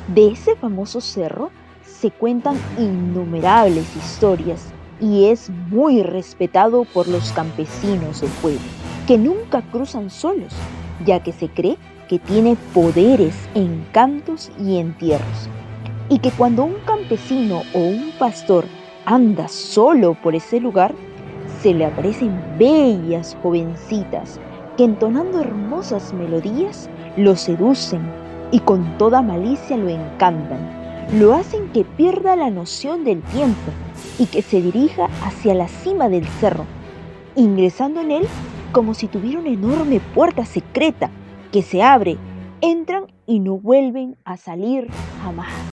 De ese famoso cerro se cuentan innumerables historias y es muy respetado por los campesinos del pueblo, que nunca cruzan solos, ya que se cree que tiene poderes, encantos y entierros, y que cuando un campesino o un pastor anda solo por ese lugar, se le aparecen bellas jovencitas que entonando hermosas melodías lo seducen y con toda malicia lo encantan. Lo hacen que pierda la noción del tiempo y que se dirija hacia la cima del cerro, ingresando en él como si tuviera una enorme puerta secreta que se abre, entran y no vuelven a salir jamás.